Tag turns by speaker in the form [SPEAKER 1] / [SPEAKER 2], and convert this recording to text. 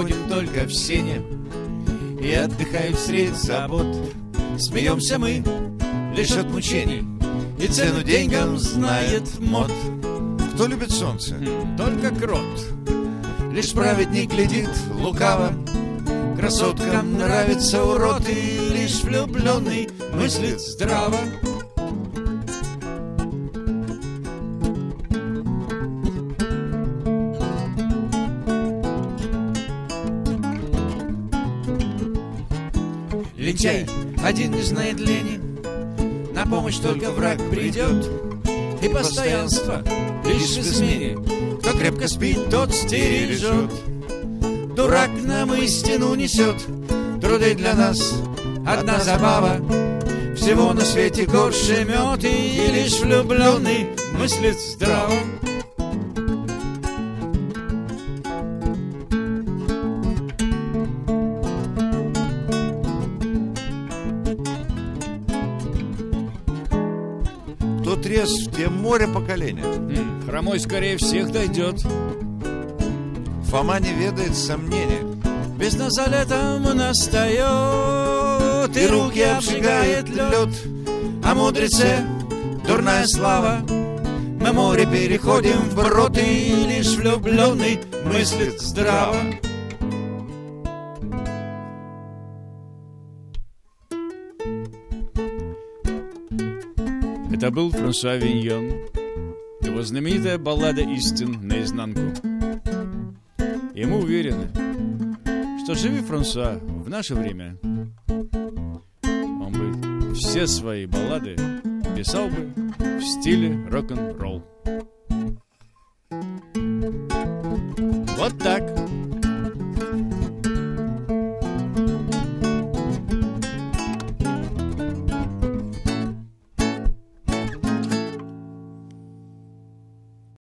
[SPEAKER 1] приходим только в сене и отдыхаем средь забот. Смеемся мы лишь от мучений, и цену деньгам знает мод.
[SPEAKER 2] Кто любит солнце?
[SPEAKER 1] Только крот. Лишь праведник глядит лукаво, красоткам нравится урод, и лишь влюбленный мыслит здраво. Лентяй один не знает лени, на помощь только враг придет, и постоянство лишь в измене. Кто крепко спит, тот стережет. Дурак нам истину несет, труды для нас одна забава. Всего на свете горше мед, и лишь влюбленный мыслит здраво.
[SPEAKER 2] Кто трезв, тем море поколения.
[SPEAKER 1] Хромой скорее всех дойдет.
[SPEAKER 2] Фома не ведает сомнения.
[SPEAKER 1] Без носа летом настает, и руки обжигает лед. О мудреце дурная слава, мы море переходим вброд, и лишь влюбленный мыслит здраво.
[SPEAKER 3] Это был Франсуа Виньон, его знаменитая баллада «Истин наизнанку». И мы уверены, что живи Франсуа в наше время, он бы все свои баллады писал бы в стиле рок-н-ролл. Вот так.